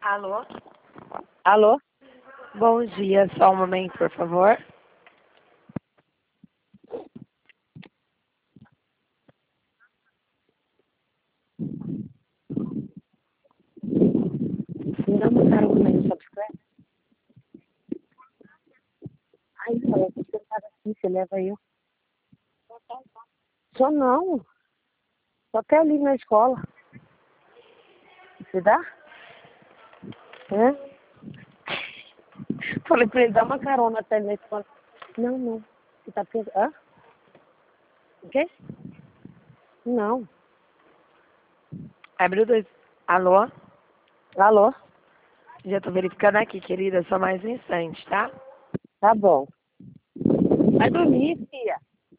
Alô? Alô? Bom dia, só um momento, por favor. Me dá uma carona aí, sua bicicleta? Aí, falei, você sentado aqui, você leva eu. Só não. Só até ali na escola. Você dá? É? Falei pra ele, dá uma carona até ali na escola. Não, não. Você tá pensando... Hã? O quê? Não. Abre o dois. Alô? Alô? Já tô verificando aqui, querida, só mais um instante, tá? Tá bom. Vai dormir, filha.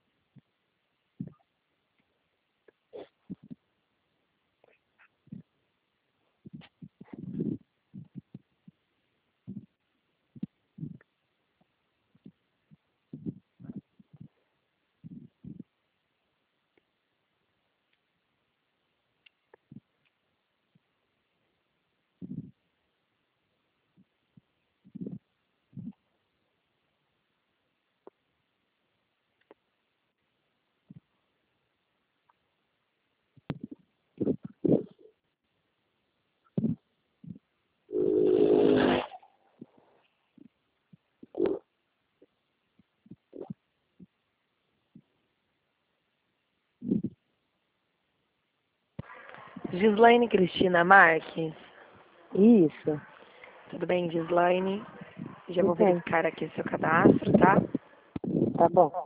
Gislaine Cristina Marques. Isso. Tudo bem, Gislaine? Já vou Tudo bem. verificar aqui seu cadastro, tá? Tá bom.